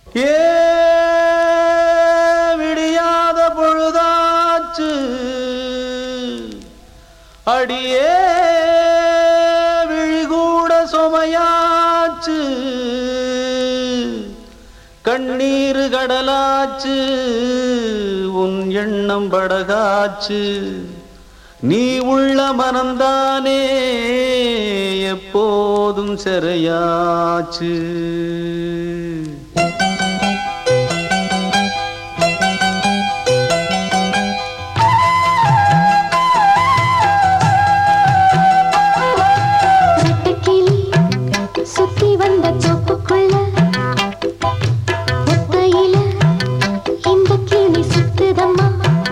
ஏ விடியாத பொழுதாச்சு அடியே விழிகூட சுமையாச்சு கண்ணீரு கடலாச்சு உன் எண்ணம் படகாச்சு நீ உள்ள மனம்தானே எப்போதும் சிறையாச்சு சுத்தி வந்த தோப்புக்குள்ள ஒத்தையில இந்த கிளி சுத்துதம்மா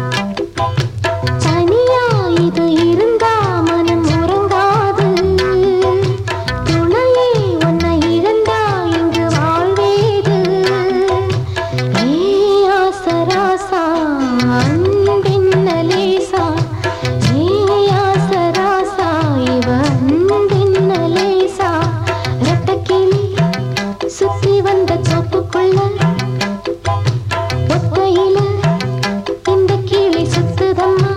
தனியா இது இருந்தா மனம் உறங்காது துணையே உன்னை இழந்தா இங்கு வாழ்வேது ஏ ஆசராசா அன்பென்ன லேசா ஏ ஆசராசா இவ அன்பென்ன லேசா சுத்தி வந்த தோப்புக்குள்ள ஒத்தையில இந்த கிளி சுத்துதம்மா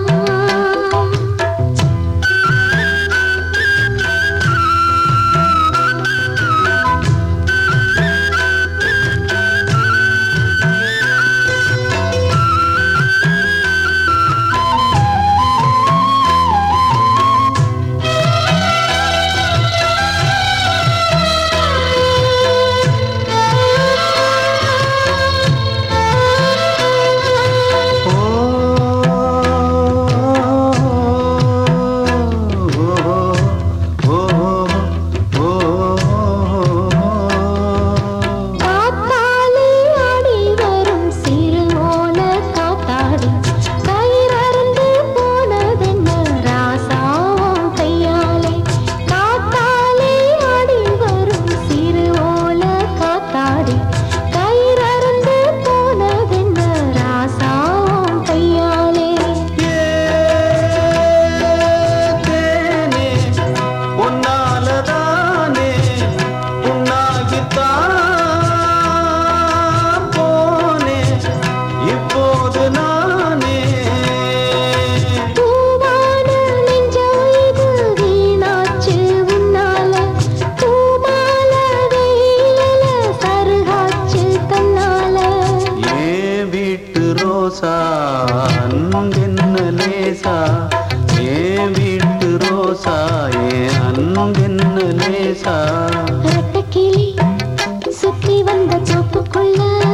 அன்பென்ன லேசா ஏ வீட்டு ரோசா ஏ அன்பென்ன லேசா ரெட்டக்கிளி சுத்தி வந்த தோப்புக்குள்ள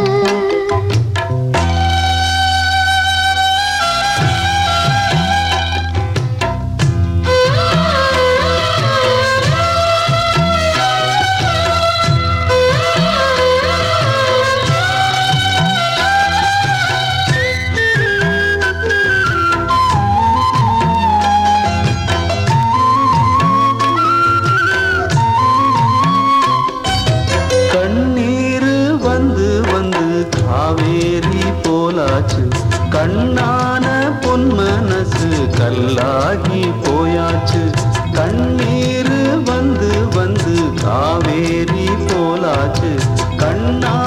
காவேரி போலாச்சு கண்ணான பொன் மனசு கல்லாகி போயாச்சு கண்ணீர் வந்து வந்து காவேரி போலாச்சு கண்ணா